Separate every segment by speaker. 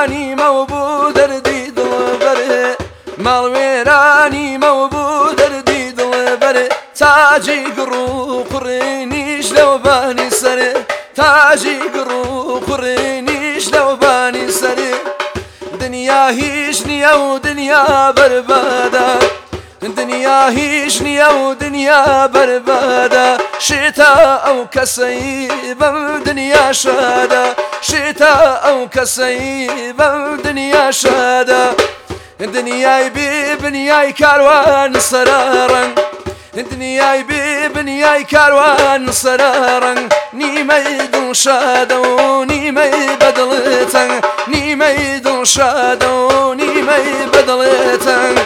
Speaker 1: وێرانی مەوبوو دەردی دڵبەرێ ماڵ وێرانی مەوبوو دەردی دڵبەرێ تاجی گڕ و قڕێنیش لەوبانی سەرێ تاجی گڕ و قڕێنیش لەوبانی سەرێ دنیا هیچ نییە و دنیا بەربادە دنیا هیچ نییە و دنیا بەربادە شێتە ئەو کەسەی بەم دنیا شادە شێتە ئەو کەسەی بەم دنیا شادە دنیای بێ بنیای کاروان سەرڕەنگ دنیای بێ بنیای کاروان سەرڕەنگ نیمەی دڵ شادە و نیمەی بەدڵێتەنگ نیمەی دڵ شادە و نیمەی بەدڵێتەنگ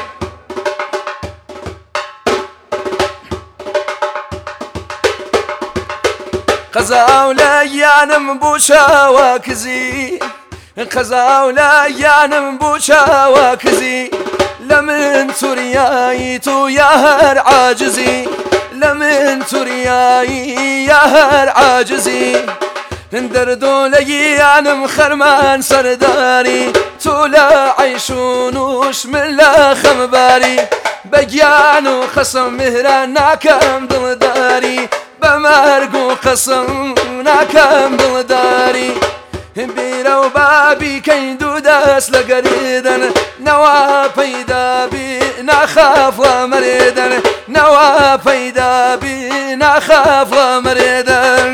Speaker 1: قەزاو لە یانم بوو چاواکزی قەزاو لە یانم بوو چاواکزی لە من توریایی تو یا هەر عاجزی لە من توریایی یا هەر عاجزی دەردۆ لە یانم خەرمان سەرداری تو لە عەیش و نوش من لە خەمباری بەگیان و خەسەم میهران ناکەم دڵداری بەمەرگ و قەسەم ناکەم دڵداری بیرە و بابی کەین دوو دەست لە گەریدەن نەوا پەیدابی ناخاف لە مەرێدەن نەوا پەیدابی ناخاف لە مەرێدەن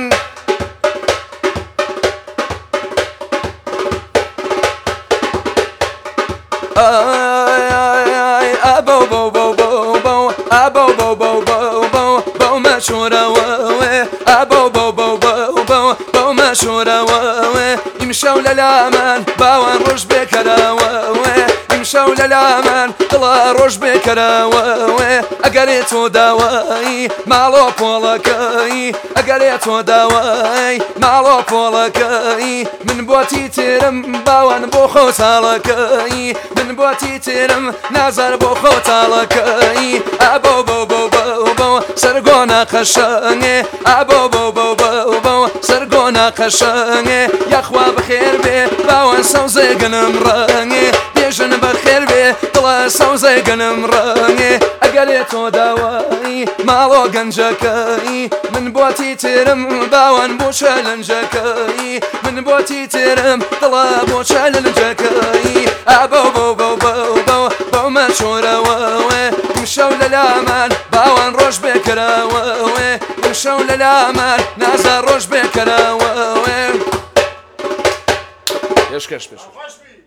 Speaker 1: ئەبەو بەو بەو بەو بەو ئەبەو بەو بەو بەو بەو بەو مەشورەوە ئەبەو بەو بەو بەو بەو بەو مەشورەوە ئیمشەو لە لامان باوان ڕۆژ بێکەرەوە ئیمشەو لە لامان دڵە ڕۆژ بێکەرەوە ئەگەرێ تۆ داوای ماڵۆ پۆڵەکەی ئەگەرێ تۆ داوای ماڵۆ پۆڵەکەی من بۆتی تێرم باوان بۆ خۆتاڵەکەی من بۆتی تێرم نازار بۆ خۆتاڵەکەی ئەبەو بەو بەو بەو بەو سەرگۆنە قەشەنگێ ئەبەو بەو بەو بەو بەو سەرگۆنە قەشەنگێ یاخوا بەخێر بێ باوان سەوزێ گەنم ڕەنگێ بێژن بەخێر بێ دڵە سەوزێ گەنم ڕەنگێ ئەگەرێ تۆ داوای ماڵۆ گەنجەکەی من بۆتی تێرم باوان بۆ چەلەنجەکەی من بۆتی تێرم دڵە بۆ چەلەنجەکەی ئەبەو بەو بەو بەو بەو بەو مەشورەوە ئیمشەو لە لامان باوان ڕۆژ بێکەرەوە ئیمشەو لە لامان نازار ڕۆژ بێکەرەوە پێشکەش